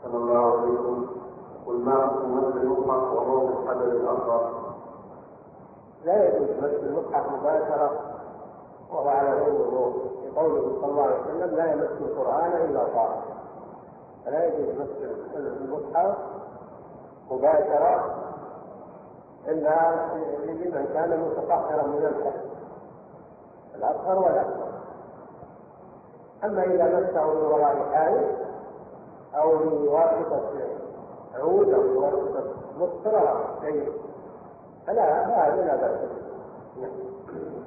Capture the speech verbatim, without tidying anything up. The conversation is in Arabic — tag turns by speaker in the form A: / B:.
A: صلى الله عليه وسلم. قل ما حكم مس المصحف وهو في الحجر الأصغر؟
B: لا يجوز مس المصحف مباشرة وهو على غير وضوء، لقوله صلى الله عليه وسلم لا يمس القرآن إلا طاهر، فلا يجوز مس المصحف مباشرة إلا لمن كان متطهرا من الحدث الأصغر والأكبر. أما إذا مسه من وراء حائط أو بواسطة عود أو بواسطة مصطلح شيء فلا هذا لا بأس به.